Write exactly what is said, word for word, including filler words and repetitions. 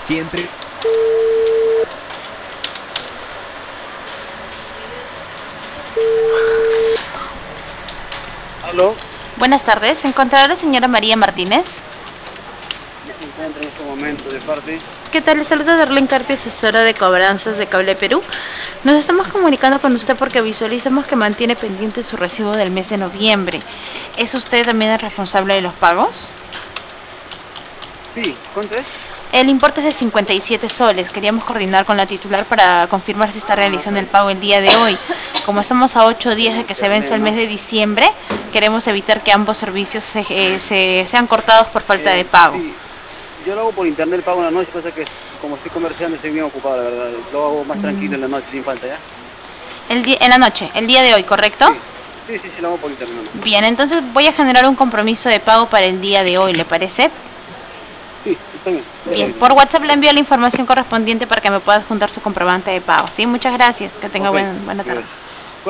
Siempre. ¿Aló? Buenas tardes, ¿se encontrará la señora María Martínez? No se encuentra en este momento de parte. ¿Qué tal? Le saluda Darlene Carpio, asesora de cobranzas de Cable Perú. Nos estamos comunicando con usted porque visualizamos que mantiene pendiente su recibo del mes de noviembre. ¿Es usted también el responsable de los pagos? Sí, ¿cuánto es? El importe es de cincuenta y siete soles. Queríamos coordinar con la titular para confirmar si está realizando el pago el día de hoy. Como estamos a ocho días de que se vence el mes de diciembre, queremos evitar que ambos servicios se, eh, se, sean cortados por falta Eh, de pago. sí, yo lo hago por internet, el pago en la noche, pasa que como estoy comerciando estoy bien ocupado, la verdad. Lo hago más tranquilo en la noche, sin falta, ¿ya? El di- en la noche, el día de hoy, ¿correcto? Sí, sí, sí, sí, lo hago por internet. ¿No? Bien, entonces voy a generar un compromiso de pago para el día de hoy, ¿le parece? Sí, está bien. Bien, por WhatsApp le envío la información correspondiente para que me pueda adjuntar su comprobante de pago. Sí, muchas gracias. Que tenga Ok, buen- buena tarde. gracias.